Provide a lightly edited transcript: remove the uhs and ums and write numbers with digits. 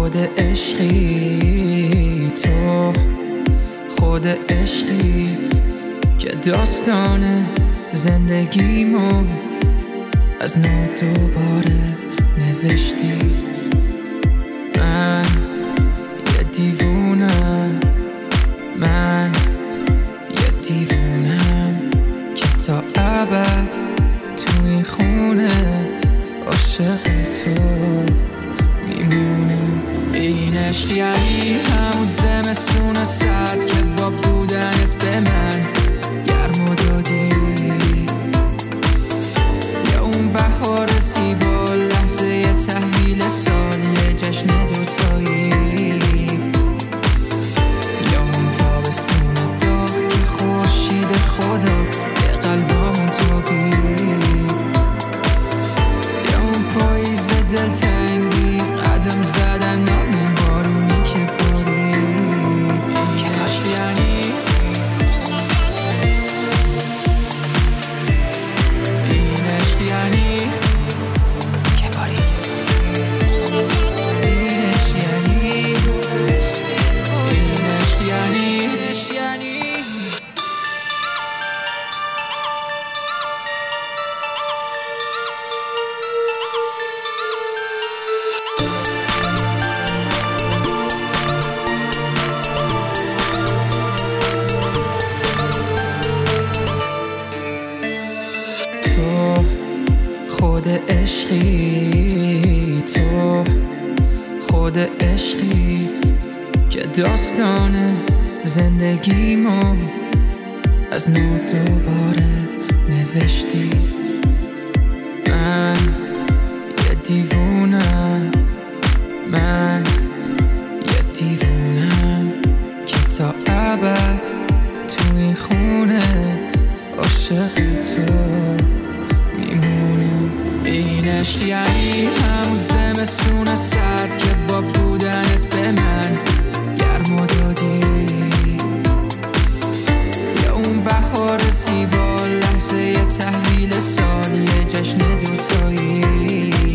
خود عشقی، تو خود عشقی که داستان زندگیمو از نو دوباره نوشتی. من یه دیوونم، من یه دیوونم که تا ابد تو این خونه عاشق تو میمونم. این عشق یعنی همون زمستون سرد که با بودنت به من گرم و دادی، یا اون بهار زیبا لحظه تحویل سال یه جشن دوتایی، یا اون تابستون داغ که خورشید خدا به قلبامون تابید، یا اون پاییز دلتنگی قدم زدن اون بارونی که بارید. که عشق یعنی این عشق یعنی که بارید. این عشق یعنی این عشق یعنی خود عشقی، تو خود عشقی که داستان زندگیمو از نو دوباره نوشتی. من یه دیوونم، من یه دیوونم که تا ابد تو این خونه عاشق تو میمونم. این عشق یعنی همون زمستون سرد که با بودنت به من گرم و دادی، یا اون بهار زیبا لحظه تحویل سال یه جشن دوتایی،